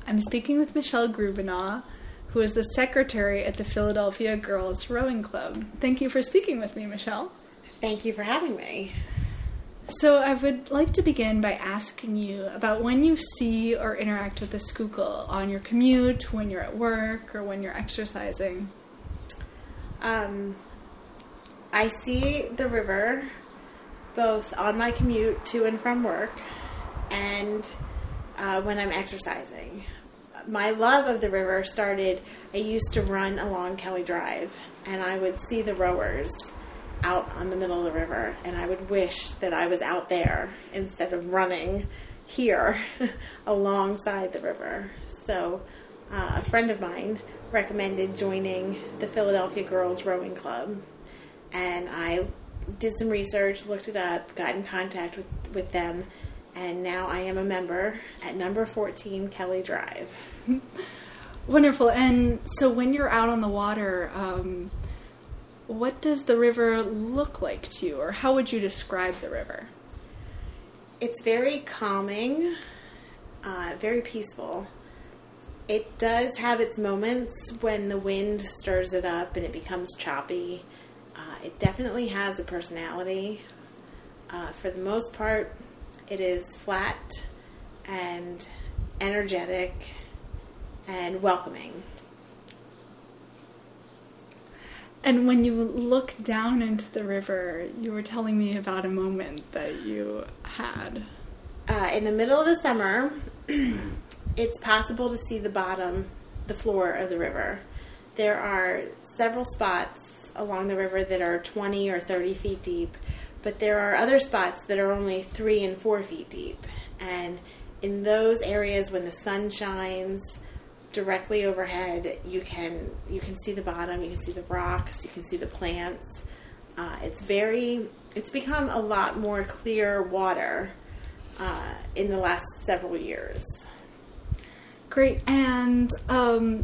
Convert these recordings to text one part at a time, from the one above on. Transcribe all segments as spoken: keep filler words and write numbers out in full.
I'm speaking with Michelle Grubinaw, who is the secretary at the Philadelphia Girls Rowing Club. Thank you for speaking with me, Michelle. Thank you for having me. So I would like to begin by asking you about when you see or interact with the Schuylkill on your commute, when you're at work, or when you're exercising. Um, I see the river both on my commute to and from work and uh, when I'm exercising. My love of the river started, I used to run along Kelly Drive, and I would see the rowers out on the middle of the river, and I would wish that I was out there instead of running here alongside the river. So uh, a friend of mine recommended joining the Philadelphia Girls Rowing Club, and I did some research, looked it up, got in contact with, with them, and now I am a member at number fourteen Kelly Drive. Wonderful. And so when you're out on the water, um, what does the river look like to you, or how would you describe the river? It's very calming, uh, very peaceful. It does have its moments when the wind stirs it up and it becomes choppy. Uh, it definitely has a personality. Uh, for the most part, it is flat and energetic and welcoming. And when you look down into the river, you were telling me about a moment that you had. Uh, in the middle of the summer, it's possible to see the bottom, the floor of the river. There are several spots along the river that are twenty or thirty feet deep, but there are other spots that are only three and four feet deep. And in those areas, when the sun shines directly overhead, you can you can see the bottom, you can see the rocks, you can see the plants. Uh, it's very, it's become a lot more clear water uh, in the last several years. Great. And um,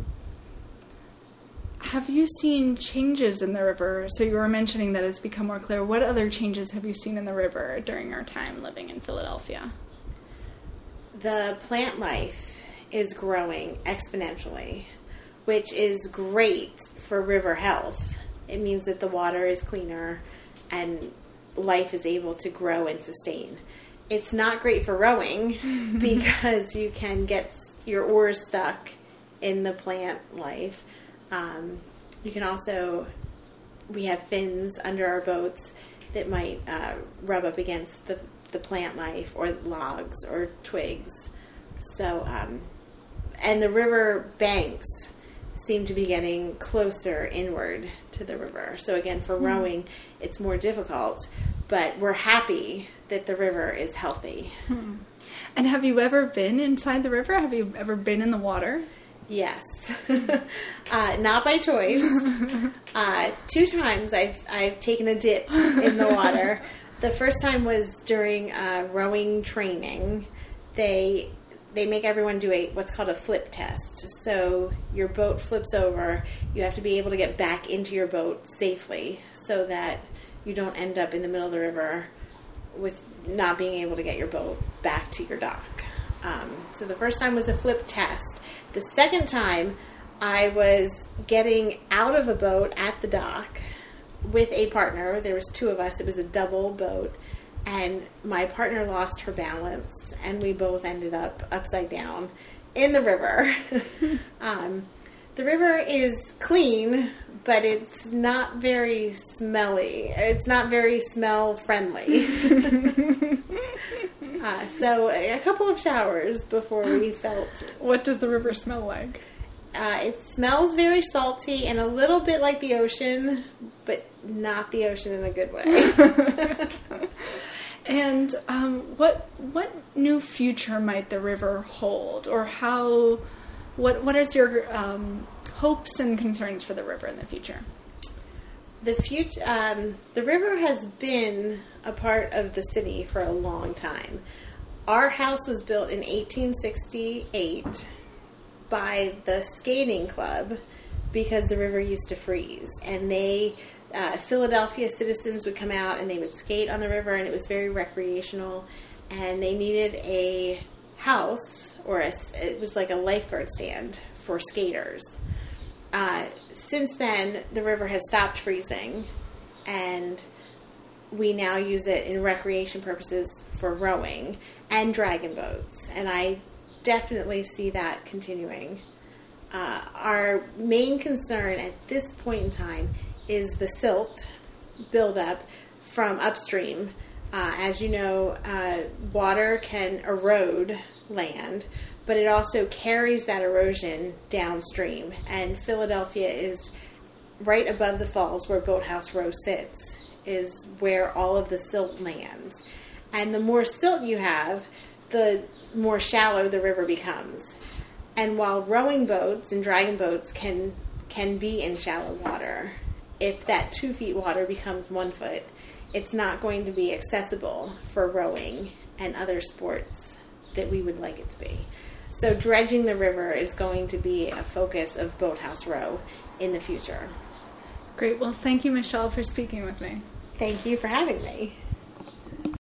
have you seen changes in the river? So you were mentioning that it's become more clear. What other changes have you seen in the river during our time living in Philadelphia? The plant life is growing exponentially, which is great for river health. It means that the water is cleaner and life is able to grow and sustain. It's not great for rowing because you can get your oars stuck in the plant life. Um, you can also, we have fins under our boats that might uh, rub up against the, the plant life or logs or twigs. So, um, and the river banks seem to be getting closer inward to the river. So again, for mm-hmm. rowing, it's more difficult, but we're happy that the river is healthy. Hmm. And have you ever been inside the river? Have you ever been in the water? Yes. uh, not by choice. Uh, two times I've, I've taken a dip in the water. The first time was during uh, rowing training. They they make everyone do a what's called a flip test. So your boat flips over. You have to be able to get back into your boat safely so that you don't end up in the middle of the river with not being able to get your boat back to your dock. Um, so the first time was a flip test. The second time, I was getting out of a boat at the dock with a partner. There was two of us. It was a double boat. And my partner lost her balance, and we both ended up upside down in the river. um, the river is clean, but it's not very smelly. It's not very smell-friendly. uh, so a couple of showers before we felt... What does the river smell like? Uh, it smells very salty and a little bit like the ocean, but not the ocean in a good way. And um, what what new future might the river hold, or how? What what is your um, hopes and concerns for the river in the future? The future, um, the river has been a part of the city for a long time. Our house was built in eighteen sixty-eight by the skating club because the river used to freeze, and they. Uh, Philadelphia citizens would come out and they would skate on the river, and it was very recreational, and they needed a house or a, it was like a lifeguard stand for skaters. Uh, since then, the river has stopped freezing, and we now use it in recreation purposes for rowing and dragon boats, and I definitely see that continuing. Uh, our main concern at this point in time is the silt buildup from upstream. Uh, as you know, uh, water can erode land, but it also carries that erosion downstream. And Philadelphia is right above the falls where Boathouse Row sits, is where all of the silt lands. And the more silt you have, the more shallow the river becomes. And while rowing boats and dragon boats can can be in shallow water, if that two feet water becomes one foot, it's not going to be accessible for rowing and other sports that we would like it to be. So dredging the river is going to be a focus of Boathouse Row in the future. Great. Well, thank you, Michelle, for speaking with me. Thank you for having me.